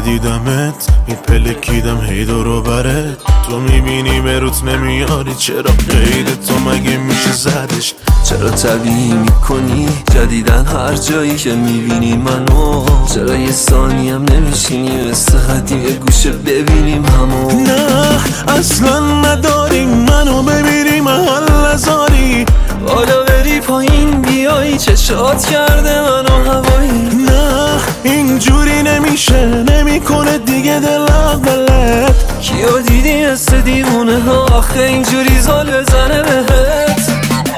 دیدمت میپلکیدم هی دورو برت، تو میبینی بروت نمیاری، چرا قید تو مگه میشه زدش؟ چرا طبیعی میکنی جدیدن هر جایی که میبینی منو؟ چرا یه ثانیم نمیشینی مثل حدیه گوشه ببینیم همو؟ نه اصلا نداریم منو ببینی محل نزاری، بالا بری پایین بیایی چشات کرده منو هوایی. نه اینجوری نمیشه نمیکنه دیگه دل اولت، کیو دیدی مثل دیوونه ها آخه اینجوری زال بزنه بهت؟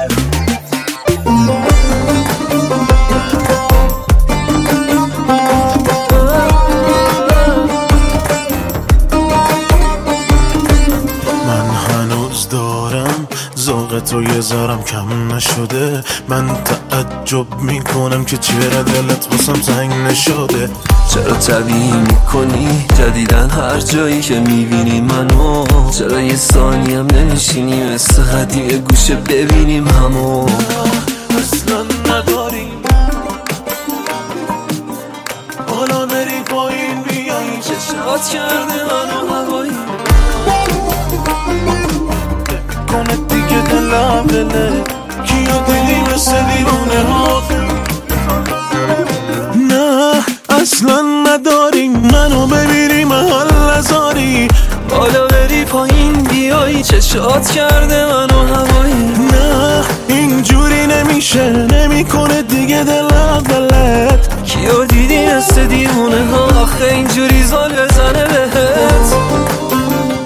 من هنوز دارم ذوق تو یه ذرم کم نشده، من تعجب میکنم که چرا دلت واسم تنگ نشده. چرا طبیعی میکنی جدیدن هر جایی که میبینی منو؟ چرا یه ثانیم نمیشینی مثل حدیه گوشه ببینیم همو؟ اصلا نداریم بالا بری پایین بیایی چشات کرده منو هوایی. کنه دیگه دلم دله، کیو دیدی مثل دیوونه ها؟ نه اصلا نداریم منو ببینی محل نزاری، بالا بری پایین بیایی چشات کرده منو هوایی. نه اینجوری نمیشه نمیکنه دیگه دل اولت، کیو دیدی مثل دیوونه ها آخه اینجوری زال بزنه بهت؟